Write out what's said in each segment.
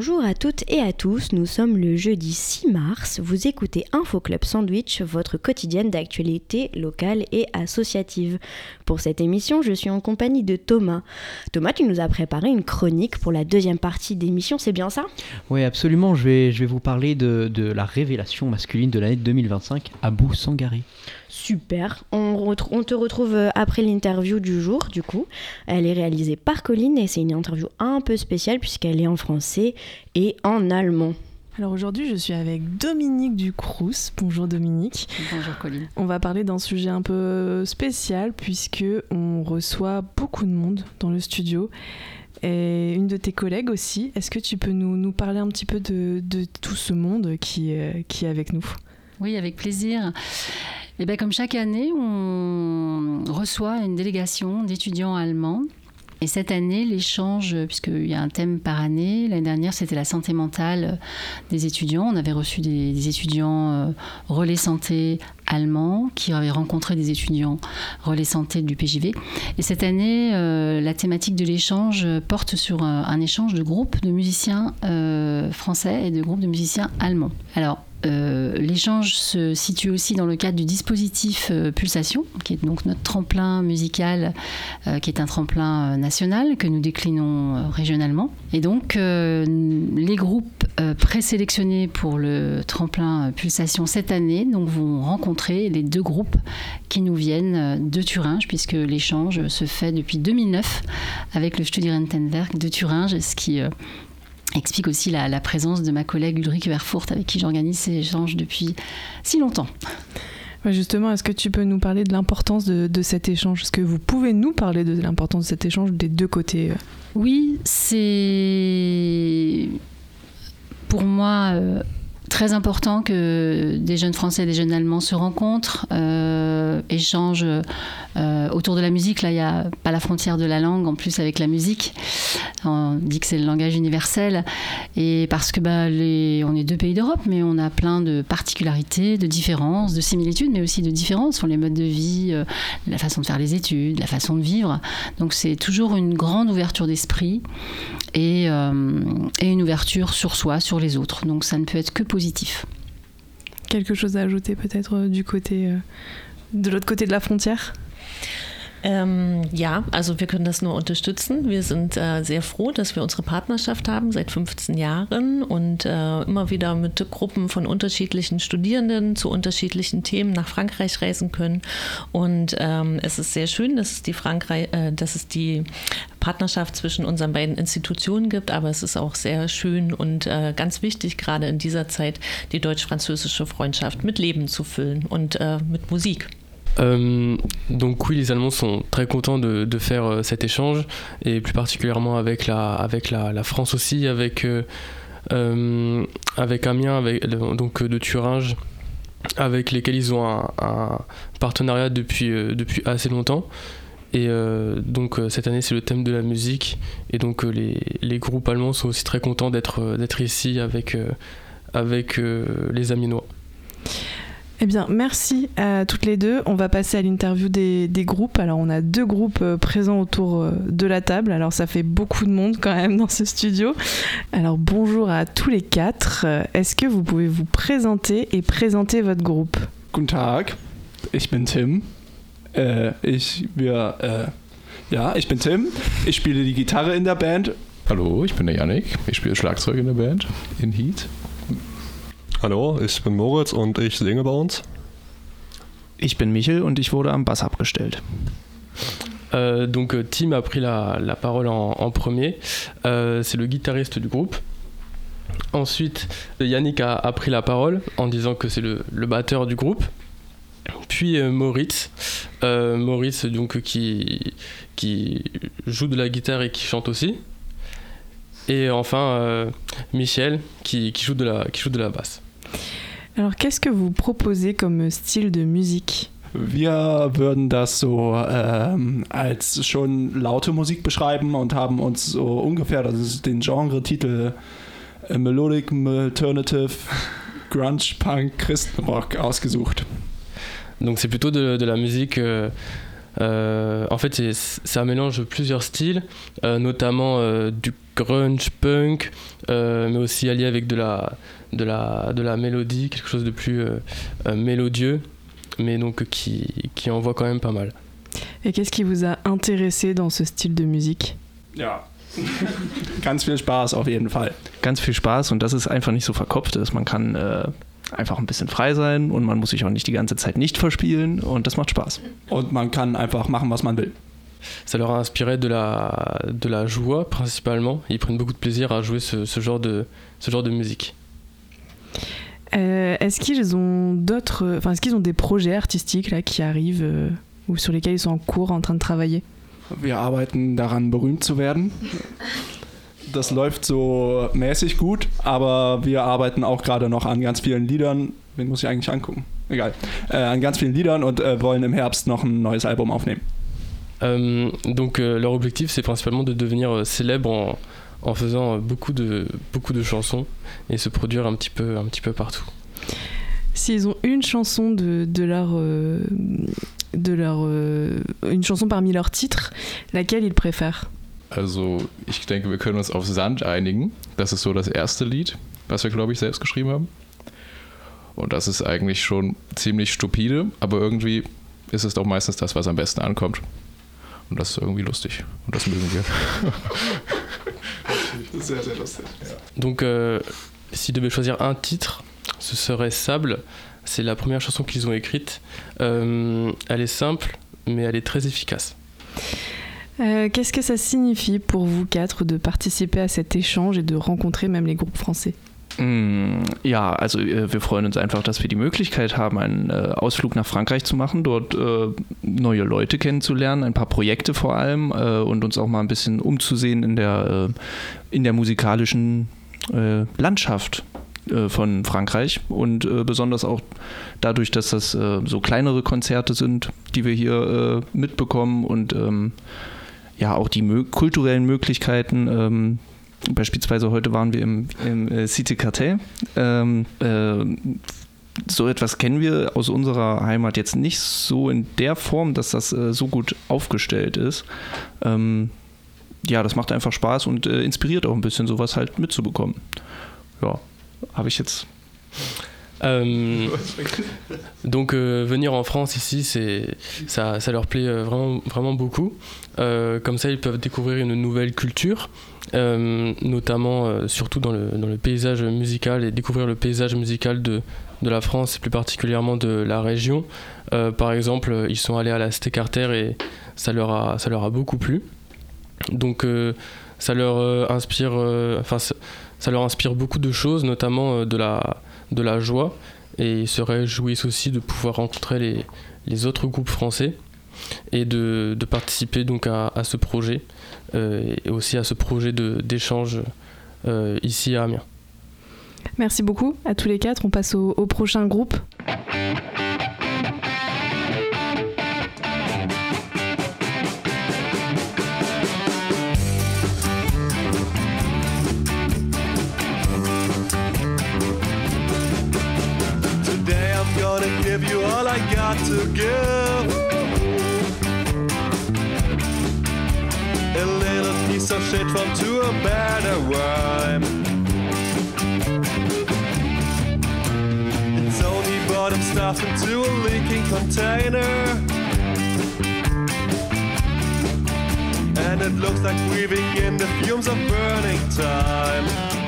Bonjour à toutes et à tous, nous sommes le jeudi 6 mars, vous écoutez Info Club Sandwich, votre quotidienne d'actualité locale et associative. Pour cette émission, je suis en compagnie de Thomas. Thomas, tu nous as préparé une chronique pour la deuxième partie d'émission, c'est bien ça ? Oui, absolument, je vais vous parler de la révélation masculine de l'année 2025, Abou Sangaré. Super, on te retrouve après l'interview du jour, du coup. Elle est réalisée par Colline et c'est une interview un peu spéciale puisqu'elle est en français et en allemand. Alors aujourd'hui, je suis avec Dominique Ducrous. Bonjour Dominique. Bonjour Colline. On va parler d'un sujet un peu spécial puisque on reçoit beaucoup de monde dans le studio. Et une de tes collègues aussi. Est-ce que tu peux nous parler un petit peu de tout ce monde qui est avec nous ? Oui, avec plaisir. Et bien, comme chaque année, on reçoit une délégation d'étudiants allemands. Et cette année, l'échange, puisqu'il y a un thème par année, l'année dernière, c'était la santé mentale des étudiants. On avait reçu des étudiants relais santé allemands qui avaient rencontré des étudiants relais santé du PJV. Et cette année, la thématique de l'échange porte sur un échange de groupes de musiciens français et de groupes de musiciens allemands. Alors, l'échange se situe aussi dans le cadre du dispositif Pulsation, qui est donc notre tremplin musical, qui est un tremplin national que nous déclinons régionalement. Et donc, les groupes présélectionnés pour le tremplin Pulsation cette année donc, vont rencontrer les deux groupes qui nous viennent de Thuringe, puisque l'échange se fait depuis 2009 avec le Studierentenwerk de Thuringe, ce qui explique aussi la présence de ma collègue Ulrike Verfurt avec qui j'organise ces échanges depuis si longtemps. Justement, est-ce que tu peux nous parler de l'importance de cet échange ? Est-ce que vous pouvez nous parler de l'importance de cet échange des deux côtés ? Oui, c'est pour moi très important que des jeunes Français et des jeunes Allemands se rencontrent, échangent autour de la musique. Là, il n'y a pas la frontière de la langue, en plus avec la musique. On dit que c'est le langage universel. Et parce que on est deux pays d'Europe, mais on a plein de particularités, de différences, de similitudes, mais aussi de différences sur les modes de vie, la façon de faire les études, la façon de vivre. Donc c'est toujours une grande ouverture d'esprit et une ouverture sur soi, sur les autres. Donc ça ne peut être que positif. Quelque chose à ajouter peut-être du côté de l'autre côté de la frontière ? Ja, also wir können das nur unterstützen. Wir sind sehr froh, dass wir unsere Partnerschaft haben seit 15 Jahren und immer wieder mit Gruppen von unterschiedlichen Studierenden zu unterschiedlichen Themen nach Frankreich reisen können. Und es ist sehr schön, dass es die Partnerschaft zwischen unseren beiden Institutionen gibt, aber es ist auch sehr schön und ganz wichtig, gerade in dieser Zeit, die deutsch-französische Freundschaft mit Leben zu füllen und mit Musik. Donc oui, les Allemands sont très contents de faire cet échange et plus particulièrement avec la France aussi, avec Amiens, donc de Thuringe, avec lesquels ils ont un partenariat depuis assez longtemps. Et donc cette année c'est le thème de la musique et donc les groupes allemands sont aussi très contents d'être ici avec les Amiénois. Eh bien, merci à toutes les deux. On va passer à l'interview des groupes. Alors, on a deux groupes présents autour de la table. Alors, ça fait beaucoup de monde quand même dans ce studio. Alors, bonjour à tous les quatre. Est-ce que vous pouvez vous présenter et présenter votre groupe ? Guten Tag, ich bin Tim. Ich bin Tim. Ich spiele die Gitarre in der Band. Hallo, ich bin der Yannick. Ich spiele Schlagzeug in der Band in Heat. Hallo, ich bin Moritz und ich singe bei uns. Ich bin Michel und ich wurde am Bass abgestellt. Donc Tim a pris la parole en premier. C'est le guitariste du groupe. Ensuite, Yannick a pris la parole en disant que c'est le batteur du groupe. Puis Moritz donc qui joue de la guitare et qui chante aussi. Et enfin Michel qui joue de la basse. Alors qu'est-ce que vous proposez comme style de musique ? Wir würden das so als schon laute Musik beschreiben und haben uns so ungefähr den Genre-Titel Melodic, Alternative, Grunge, Punk, Christenrock ausgesucht. Donc c'est plutôt de la musique En fait, c'est un mélange de plusieurs styles, notamment du grunge punk, mais aussi allié avec de la mélodie, quelque chose de plus mélodieux, mais donc qui envoie quand même pas mal. Et qu'est-ce qui vous a intéressé dans ce style de musique? Ja. Ganz viel Spaß auf jeden Fall. Ganz viel Spaß und dass es einfach nicht so verkopft ist. Man kann einfach ein bisschen frei sein und man muss sich auch nicht die ganze Zeit nicht verspielen und das macht Spaß. Und man kann einfach machen, was man will. Ça leur a inspiré de la joie principalement. Ils prennent beaucoup de plaisir à jouer ce genre de musique. Est-ce qu'ils ont est-ce qu'ils ont des projets artistiques là qui arrivent ou sur lesquels ils sont en cours en train de travailler? Wir arbeiten daran, berühmt zu werden. Das läuft so mäßig gut, aber wir arbeiten auch gerade noch an ganz vielen Liedern. Wen muss ich eigentlich angucken? Egal. An ganz vielen Liedern und wollen im Herbst noch ein neues Album aufnehmen. Donc leur objectif, c'est principalement de devenir célèbre en faisant beaucoup de chansons et se produire un petit peu partout. S'ils ont une chanson une chanson parmi leurs titres, laquelle ils préfèrent? Also ich denke, wir können uns auf Sand einigen. Das ist so das erste Lied, was wir, glaube ich, selbst geschrieben haben. Und das ist eigentlich schon ziemlich stupide, aber irgendwie ist es doch meistens das, was am besten ankommt. Und das ist irgendwie lustig. Und das mögen wir. Sehr, sehr lustig. Donc, s'ils devaient choisir un titre, ce serait Sable. C'est la première chanson qu'ils ont écrite. Elle est simple, mais elle est très efficace. Qu'est-ce que ça signifie pour vous quatre de participer à cet échange et de rencontrer même les groupes français? Ja, also wir freuen uns einfach, dass wir die Möglichkeit haben, einen Ausflug nach Frankreich zu machen, dort neue Leute kennenzulernen, ein paar Projekte vor allem und uns auch mal ein bisschen umzusehen in der musikalischen Landschaft von Frankreich und besonders auch dadurch, dass das so kleinere Konzerte sind, die wir hier mitbekommen und ja auch die kulturellen Möglichkeiten. Beispielsweise heute waren wir im Cité Cartel. So etwas kennen wir aus unserer Heimat jetzt nicht so in der Form, dass das so gut aufgestellt ist. Ja, das macht einfach Spaß und inspiriert auch ein bisschen, sowas halt mitzubekommen. Ja, habe ich jetzt... Donc venir en France ici, ça leur plaît vraiment beaucoup. Comme ça, ils peuvent découvrir une nouvelle culture, notamment surtout dans le paysage musical et découvrir le paysage musical de la France et plus particulièrement de la région. Par exemple, ils sont allés à la Cité Carter et ça leur a beaucoup plu. Donc ça leur inspire, ça leur inspire beaucoup de choses, notamment de la joie, et ils se réjouissent aussi de pouvoir rencontrer les autres groupes français et de participer donc à ce projet et aussi à ce projet d'échange ici à Amiens. Merci beaucoup à tous les quatre, on passe au prochain groupe. Give you all I got to give. A little piece of shit from to a better rhyme. It's only bottom stuff into a leaking container, and it looks like breathing in the fumes of burning time.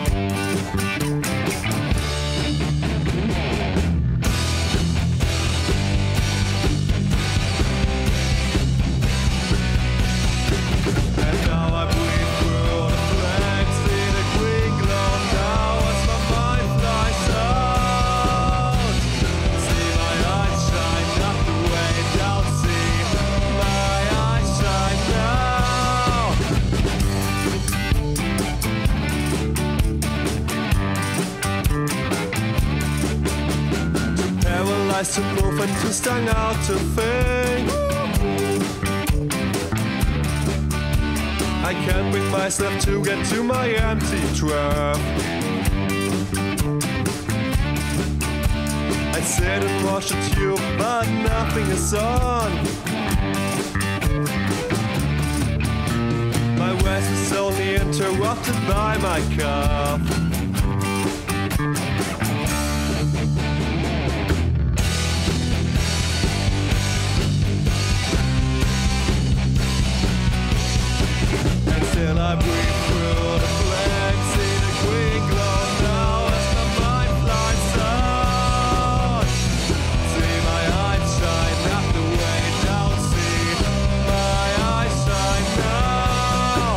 To move and too stung out to think. I can't bring myself to get to my empty trap. I sit and watch the tube, but nothing is on. My west is only interrupted by my cough. And still I breathe through the flames, see the green glow now as my mind flies out. See my eyes shine, not the way down, see my eyes shine now.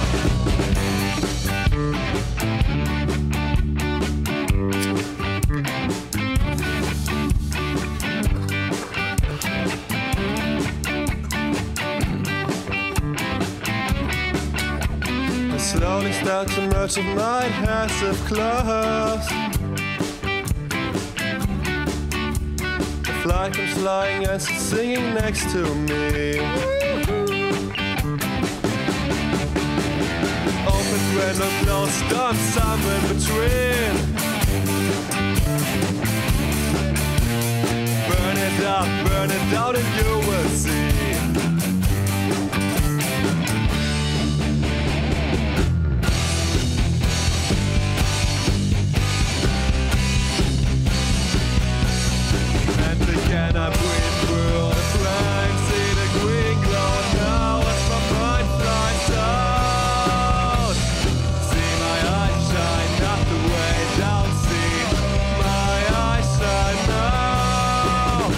I slowly start to merge with my hands of clothes. The fly comes flying and sits singing next to me. Open window, closed, done somewhere in between. Burn it out and you will see. And again I breathe through the flames, see the green glow now as my mind flies out. See my eyes shine, not the way down, see my eyes shine now.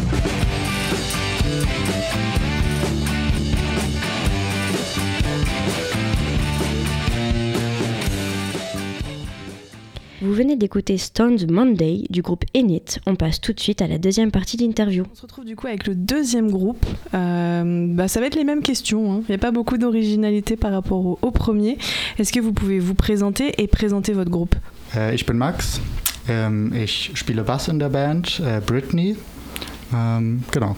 Vous venez d'écouter Stoned Monday du groupe Enit. On passe tout de suite à la deuxième partie de l'interview. On se retrouve du coup avec le deuxième groupe. Ça va être les mêmes questions, hein. Il n'y a pas beaucoup d'originalité par rapport au premier. Est-ce que vous pouvez vous présenter et présenter votre groupe? Ich bin Max. Ich spiele Bass in der Band, Britney. Genau.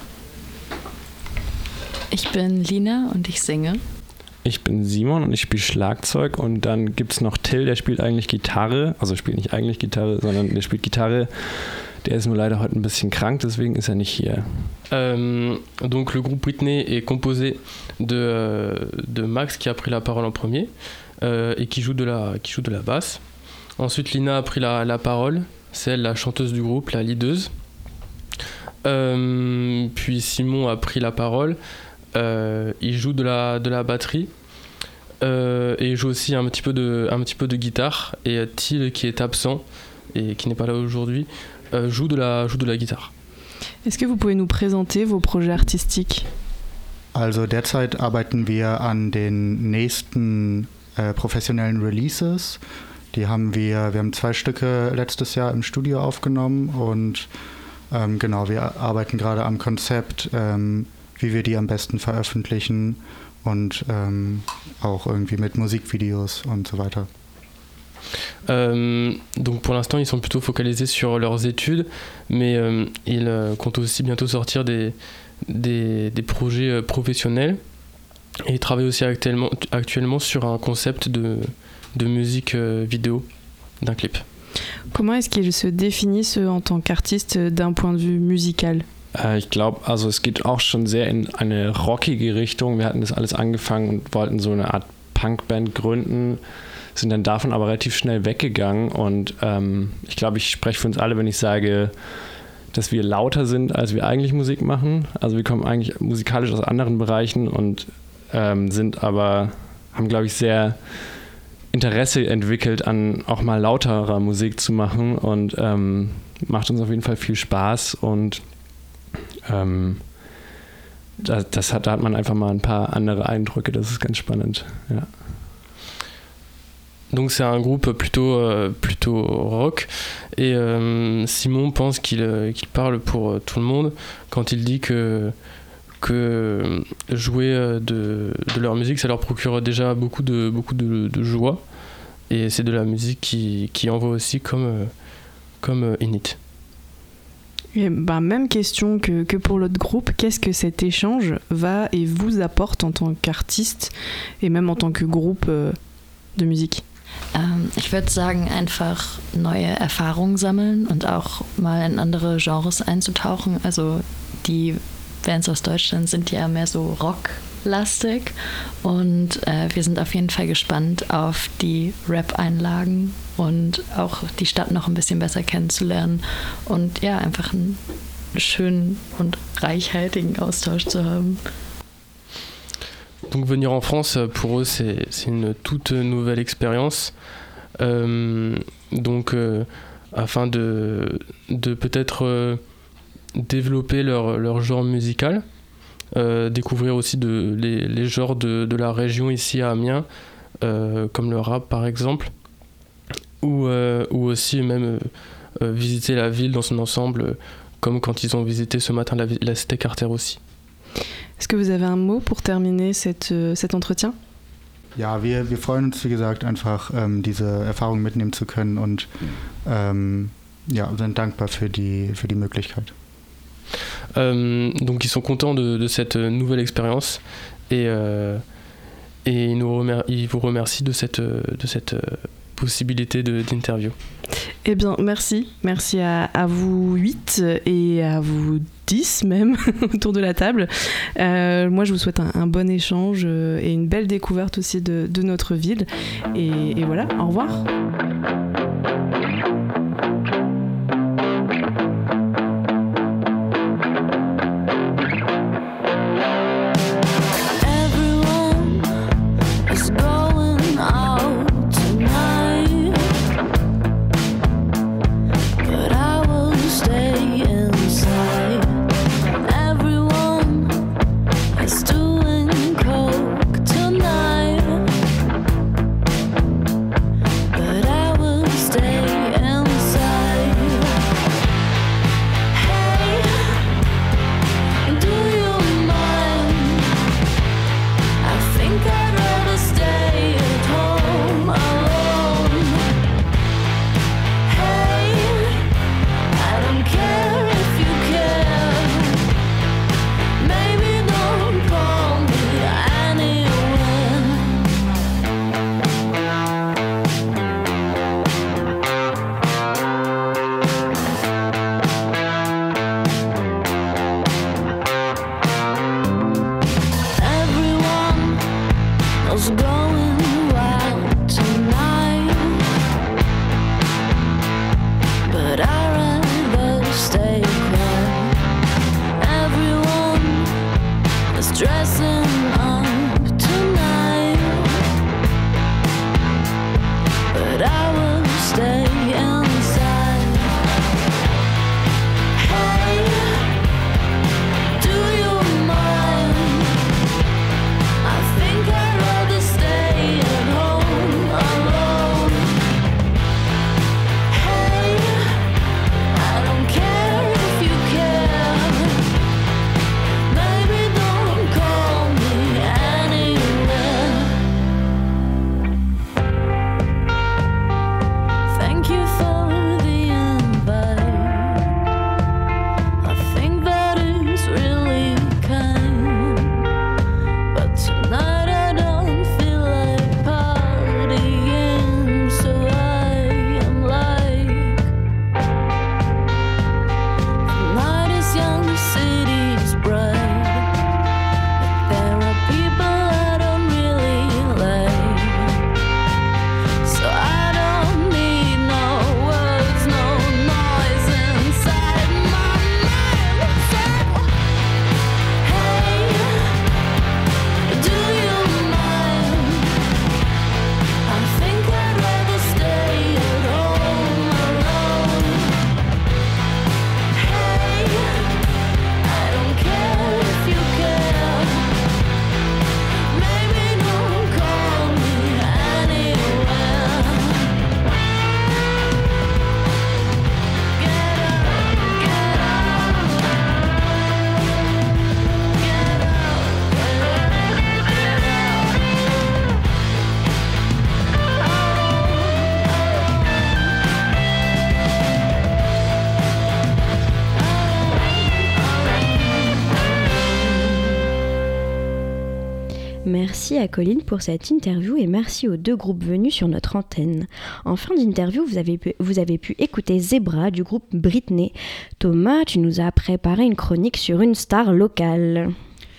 Ich bin Lina und ich singe. Ich bin Simon und ich spiele Schlagzeug und dann gibt es noch Till, der spielt eigentlich Gitarre, also spielt nicht eigentlich Gitarre, sondern der spielt Gitarre. Der ist nur leider heute ein bisschen krank, deswegen ist er nicht hier. Donc le groupe Britney est composé de Max qui a pris la parole en premier et qui joue de la basse. Ensuite Lina a pris la parole, c'est elle la chanteuse du groupe, la leadeuse. Puis Simon a pris la parole. Il joue de la batterie et il joue aussi un petit peu de guitare, et Till qui est absent et qui n'est pas là aujourd'hui joue de la guitare. Est-ce que vous pouvez nous présenter vos projets artistiques? Also derzeit arbeiten wir an den nächsten professionellen Releases. Wir haben 2 Stücke letztes Jahr im Studio aufgenommen und genau, wir arbeiten gerade am Konzept, wie wir die am besten veröffentlichen und auch irgendwie mit Musikvideos und so weiter. Donc pour l'instant ils sont plutôt focalisés sur leurs études, mais ils comptent aussi bientôt sortir des projets professionnels, et ils travaillent aussi actuellement sur un concept de musique vidéo d'un clip. Comment est-ce qu'ils se définissent en tant qu'artistes d'un point de vue musical? Ich glaube, also es geht auch schon sehr in eine rockige Richtung. Wir hatten das alles angefangen und wollten so eine Art Punkband gründen, sind dann davon aber relativ schnell weggegangen, und ich glaube, ich spreche für uns alle, wenn ich sage, dass wir lauter sind, als wir eigentlich Musik machen. Also wir kommen eigentlich musikalisch aus anderen Bereichen und haben, glaube ich, sehr Interesse entwickelt, an auch mal lauterer Musik zu machen, und macht uns auf jeden Fall viel Spaß, und da hat man einfach mal ein paar andere Eindrücke, das ist ganz spannend. Ja. Donc c'est un groupe plutôt rock, et Simon pense qu'il parle pour tout le monde quand il dit que jouer de leur musique, ça leur procure déjà beaucoup de joie, et c'est de la musique qui envoie aussi comme Enit. Et même question que pour l'autre groupe, qu'est-ce que cet échange va et vous apporte en tant qu'artiste et même en tant que groupe de musique? Ich würde sagen, einfach neue Erfahrungen sammeln und auch mal in andere Genres einzutauchen. Also die Bands aus Deutschland sind ja mehr so Rock Rap-lastig und wir sind auf jeden Fall gespannt auf die Rap-Einlagen und auch die Stadt noch ein bisschen besser kennenzulernen und ja, einfach einen schönen und reichhaltigen Austausch zu haben. Donc venir en France, pour eux, c'est une toute nouvelle expérience. Afin de peut-être développer leur genre musical, découvrir aussi les genres de la région ici à Amiens, comme le rap par exemple, ou aussi même visiter la ville dans son ensemble, comme quand ils ont visité ce matin la cité Carter aussi. Est-ce que vous avez un mot pour terminer cet entretien? Ja, wir freuen uns, wie gesagt, einfach diese Erfahrung mitnehmen zu können und sind dankbar für die Möglichkeit. Donc ils sont contents de cette nouvelle expérience et ils vous remercient de cette possibilité d'interview. Eh bien, merci à vous 8 et à vous 10 même autour de la table. Moi, je vous souhaite un bon échange et une belle découverte aussi de notre ville. Et voilà, au revoir. Merci à Colline pour cette interview et merci aux deux groupes venus sur notre antenne. En fin d'interview, vous avez pu écouter Zebra du groupe Britney. Thomas, tu nous as préparé une chronique sur une star locale.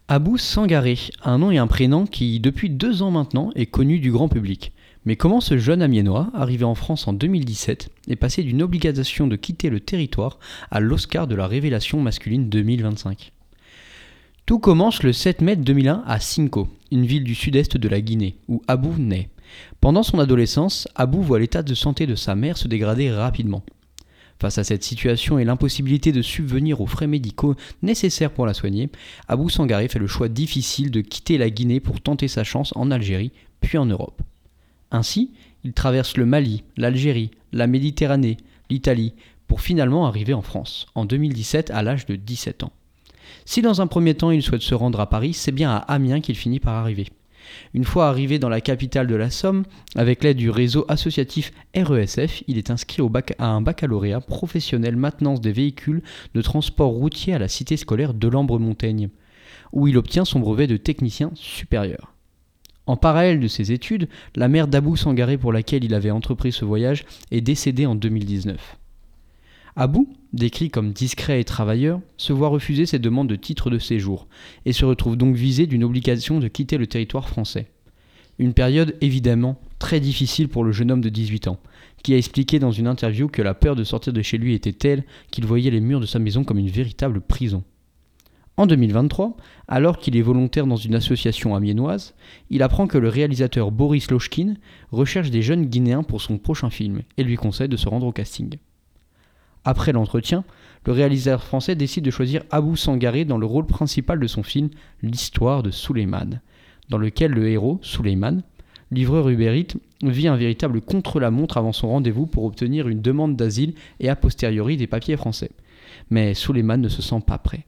Abou Sangaré, un nom et un prénom qui, depuis 2 ans maintenant, est connu du grand public. Mais comment ce jeune Amiénois, arrivé en France en 2017, est passé d'une obligation de quitter le territoire à l'Oscar de la révélation masculine 2025 ? Tout commence le 7 mai 2001 à Cinco, une ville du sud-est de la Guinée, où Abou naît. Pendant son adolescence, Abou voit l'état de santé de sa mère se dégrader rapidement. Face à cette situation et l'impossibilité de subvenir aux frais médicaux nécessaires pour la soigner, Abou Sangaré fait le choix difficile de quitter la Guinée pour tenter sa chance en Algérie, puis en Europe. Ainsi, il traverse le Mali, l'Algérie, la Méditerranée, l'Italie, pour finalement arriver en France, en 2017 à l'âge de 17 ans. Si dans un premier temps il souhaite se rendre à Paris, c'est bien à Amiens qu'il finit par arriver. Une fois arrivé dans la capitale de la Somme, avec l'aide du réseau associatif RESF, il est inscrit à un baccalauréat professionnel maintenance des véhicules de transport routier à la cité scolaire de Lambre-Montaigne, où il obtient son brevet de technicien supérieur. En parallèle de ses études, la mère d'Abou Sangaré pour laquelle il avait entrepris ce voyage est décédée en 2019. Abou, décrit comme discret et travailleur, se voit refuser ses demandes de titre de séjour et se retrouve donc visé d'une obligation de quitter le territoire français. Une période évidemment très difficile pour le jeune homme de 18 ans, qui a expliqué dans une interview que la peur de sortir de chez lui était telle qu'il voyait les murs de sa maison comme une véritable prison. En 2023, alors qu'il est volontaire dans une association amiénoise, il apprend que le réalisateur Boris Lochkin recherche des jeunes Guinéens pour son prochain film et lui conseille de se rendre au casting. Après l'entretien, le réalisateur français décide de choisir Abou Sangaré dans le rôle principal de son film L'histoire de Souleymane, dans lequel le héros, Souleymane, livreur Uber Eats, vit un véritable contre-la-montre avant son rendez-vous pour obtenir une demande d'asile et a posteriori des papiers français. Mais Souleymane ne se sent pas prêt.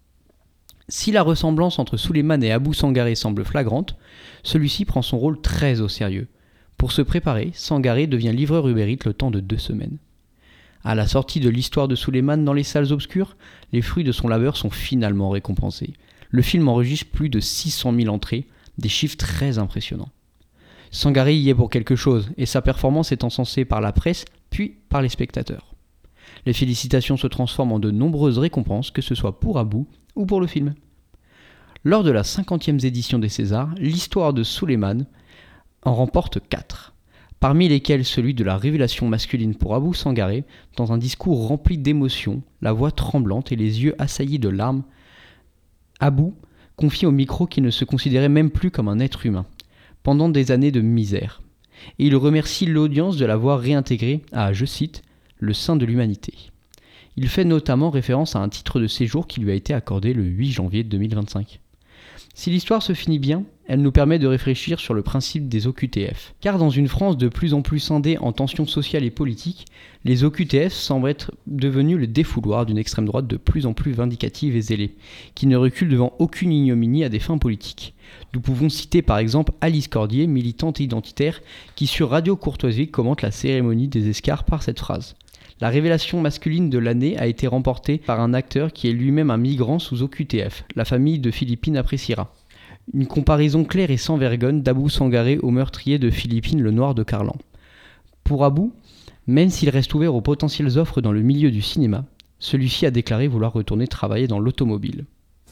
Si la ressemblance entre Souleymane et Abou Sangaré semble flagrante, celui-ci prend son rôle très au sérieux. Pour se préparer, Sangaré devient livreur Uber Eats le temps de 2 semaines. À la sortie de l'histoire de Souleymane dans les salles obscures, les fruits de son labeur sont finalement récompensés. Le film enregistre plus de 600 000 entrées, des chiffres très impressionnants. Sangaré y est pour quelque chose, et sa performance est encensée par la presse, puis par les spectateurs. Les félicitations se transforment en de nombreuses récompenses, que ce soit pour Abou ou pour le film. Lors de la 50e édition des Césars, l'histoire de Souleymane en remporte 4. Parmi lesquels celui de la révélation masculine pour Abou Sangaré, dans un discours rempli d'émotions, la voix tremblante et les yeux assaillis de larmes, Abou confie au micro qu'il ne se considérait même plus comme un être humain, pendant des années de misère. Et il remercie l'audience de l'avoir réintégré à, je cite, « le sein de l'humanité ». Il fait notamment référence à un titre de séjour qui lui a été accordé le 8 janvier 2025. Si l'histoire se finit bien, elle nous permet de réfléchir sur le principe des OQTF. Car dans une France de plus en plus scindée en tensions sociales et politiques, les OQTF semblent être devenus le défouloir d'une extrême droite de plus en plus vindicative et zélée, qui ne recule devant aucune ignominie à des fins politiques. Nous pouvons citer par exemple Alice Cordier, militante identitaire, qui sur Radio Courtoisie commente la cérémonie des escarres par cette phrase. La révélation masculine de l'année a été remportée par un acteur qui est lui-même un migrant sous OQTF, la famille de Philippine appréciera. Une comparaison claire et sans vergogne d'Abou Sangaré au meurtrier de Philippine le Noir de Carlan. Pour Abou, même s'il reste ouvert aux potentielles offres dans le milieu du cinéma, celui-ci a déclaré vouloir retourner travailler dans l'automobile.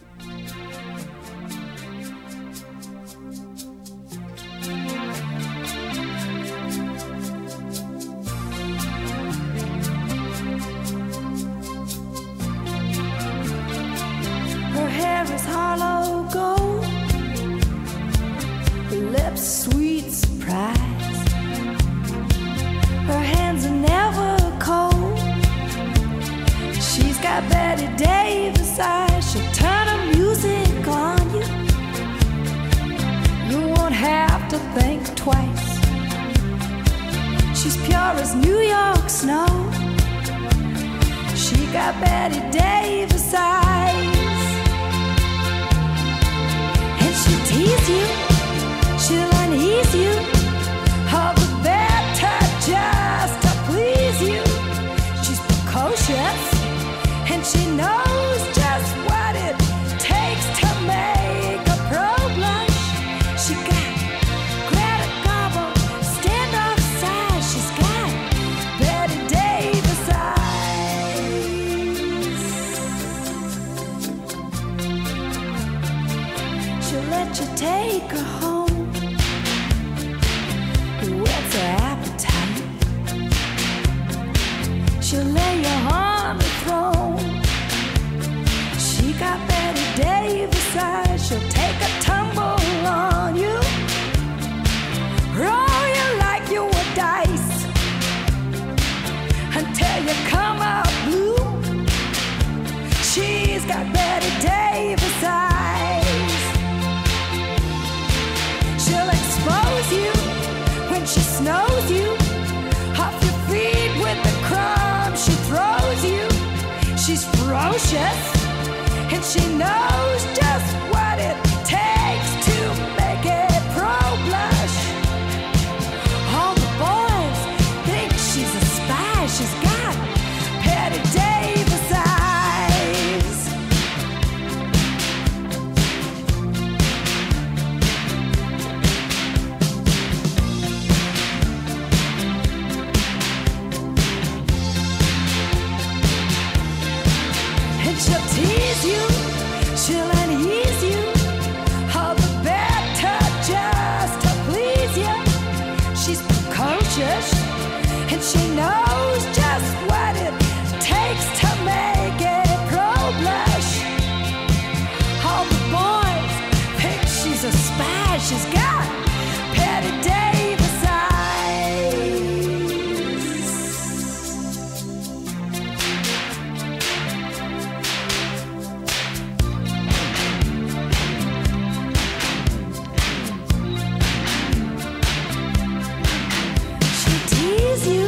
Her hair is hollow gold, her lips sweet surprise. Her hands are never cold. She's got Betty Davis eyes. She'll turn her music on you. You won't have to think twice. She's pure as New York snow. She got Betty Davis eyes. And she'll tease you, she'll unease you, all the better just to please you. She's precocious, and she knows just what it takes to make a pro blush. She got Greta Garbo, standoff size. She's got Betty Davis eyes. she'll lay you on the throne. She got Betty Davis eyes, she'll take a tumble on you, roll you like you were dice until you come out blue. She's got Betty Davis eyes. She'll expose you when she snows you off your feet with the crumbs she throws you. She's ferocious and she knows just what it takes to make a pro blush. All the boys think she's a spy. She's got Betty Davis eyes. And she'll tease you, she'll unease you, all the better just to please you. She's precocious and she knows just what it takes to make a pro blush. All the boys think she's a spy. She's got Betty Davis eyes. She'll tease you,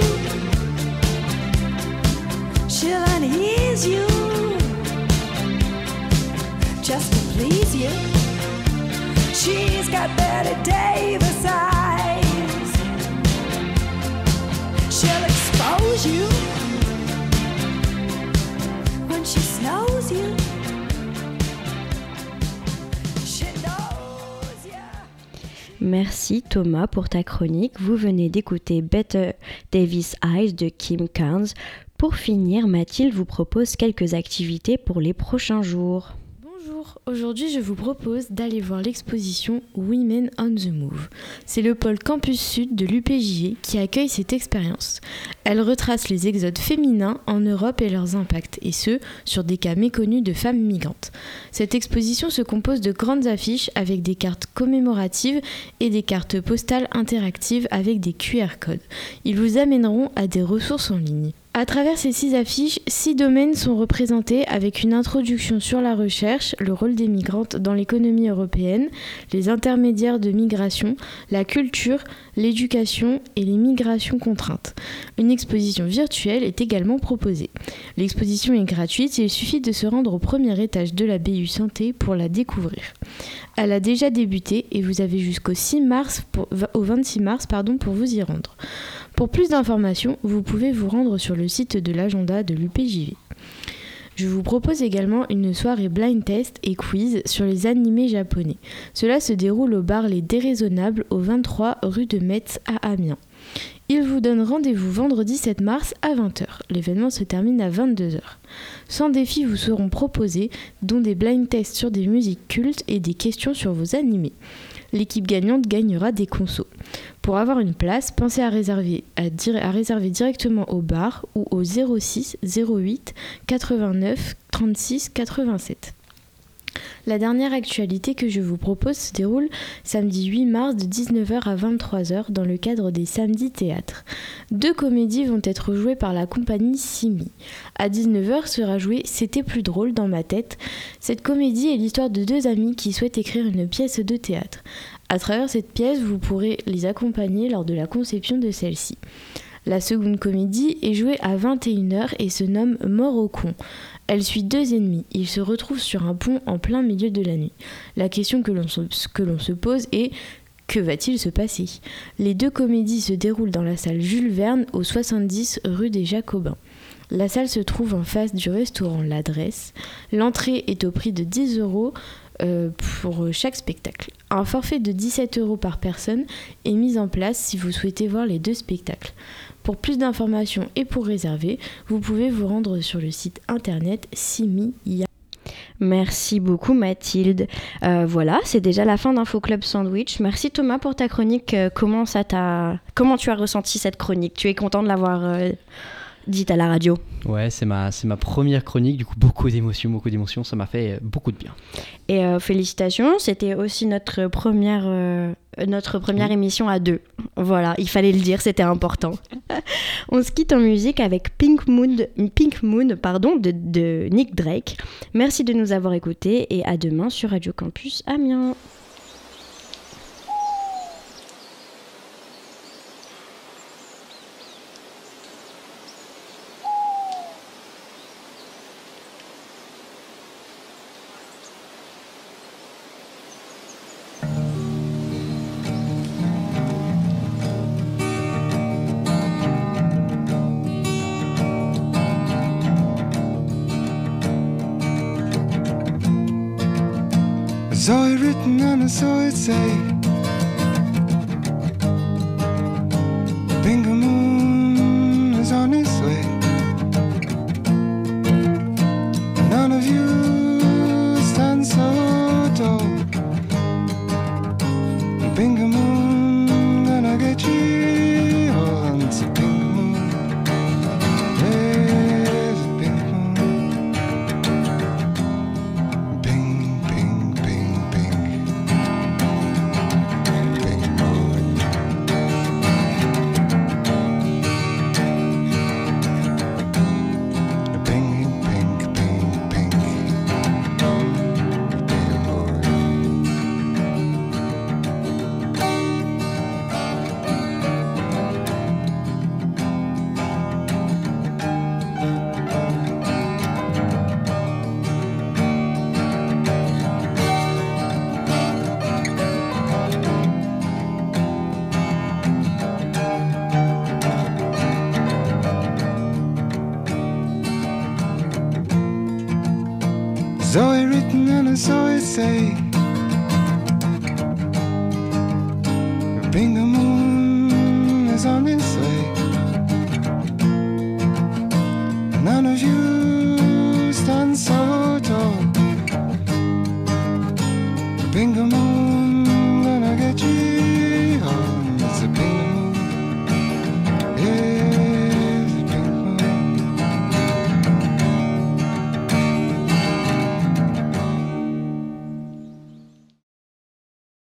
she'll unease you, just to please you. She's got Betty Davis eyes. She'll expose you when she snows you. She knows ya. Merci Thomas pour ta chronique. Vous venez d'écouter Better Davis Eyes de Kim Carnes. Pour finir, Mathilde vous propose quelques activités pour les prochains jours. Bonjour, aujourd'hui je vous propose d'aller voir l'exposition Women on the Move. C'est le pôle Campus Sud de l'UPJV qui accueille cette expérience. Elle retrace les exodes féminins en Europe et leurs impacts, et ce, sur des cas méconnus de femmes migrantes. Cette exposition se compose de grandes affiches avec des cartes commémoratives et des cartes postales interactives avec des QR codes. Ils vous amèneront à des ressources en ligne. À travers ces 6 affiches, 6 domaines sont représentés avec une introduction sur la recherche, le rôle des migrantes dans l'économie européenne, les intermédiaires de migration, la culture, l'éducation et les migrations contraintes. Une exposition virtuelle est également proposée. L'exposition est gratuite et il suffit de se rendre au premier étage de la BU Santé pour la découvrir. Elle a déjà débuté et vous avez jusqu'au 26 mars pour vous y rendre. Pour plus d'informations, vous pouvez vous rendre sur le site de l'agenda de l'UPJV. Je vous propose également une soirée blind test et quiz sur les animés japonais. Cela se déroule au bar Les Déraisonnables au 23 rue de Metz à Amiens. Il vous donne rendez-vous vendredi 7 mars à 20h. L'événement se termine à 22h. 100 défis vous seront proposés, dont des blind tests sur des musiques cultes et des questions sur vos animés. L'équipe gagnante gagnera des consos. Pour avoir une place, pensez à réserver directement au bar ou au 06 08 89 36 87. La dernière actualité que je vous propose se déroule samedi 8 mars de 19h à 23h dans le cadre des Samedis Théâtre. 2 comédies vont être jouées par la compagnie Simi. À 19h sera jouée C'était plus drôle dans ma tête. Cette comédie est l'histoire de 2 amis qui souhaitent écrire une pièce de théâtre. À travers cette pièce, vous pourrez les accompagner lors de la conception de celle-ci. La seconde comédie est jouée à 21h et se nomme Mort au con. Elle suit 2 ennemis. Ils se retrouvent sur un pont en plein milieu de la nuit. La question que l'on se pose est « Que va-t-il se passer ?» Les 2 comédies se déroulent dans la salle Jules Verne au 70 rue des Jacobins. La salle se trouve en face du restaurant L'Adresse. L'entrée est au prix de 10 € pour chaque spectacle. Un forfait de 17 € par personne est mis en place si vous souhaitez voir les 2 spectacles. Pour plus d'informations et pour réserver, vous pouvez vous rendre sur le site internet Simi-Ya. Merci beaucoup Mathilde. Voilà, c'est déjà la fin d'Info Club Sandwich. Merci Thomas pour ta chronique. Comment tu as ressenti cette chronique ? Tu es content de l'avoir dites à la radio. Ouais, c'est ma première chronique, du coup beaucoup d'émotions, ça m'a fait beaucoup de bien. Et félicitations, c'était aussi notre première émission à 2. Voilà, il fallait le dire, c'était important. On se quitte en musique avec Pink Moon de Nick Drake. Merci de nous avoir écoutés et à demain sur Radio Campus Amiens. I saw it written and I saw it say, Bingo Moon is on its way. None of you stand so tall. Bingo Moon gonna get you all into Bingo Moon. There's a Bingo Moon. Bing, bing, bing, bing. Bingo Moon. Bing, bing, bing, bing. Bingo Moon. Saw it written and I saw it say, Bingo Moon is on its way. None of you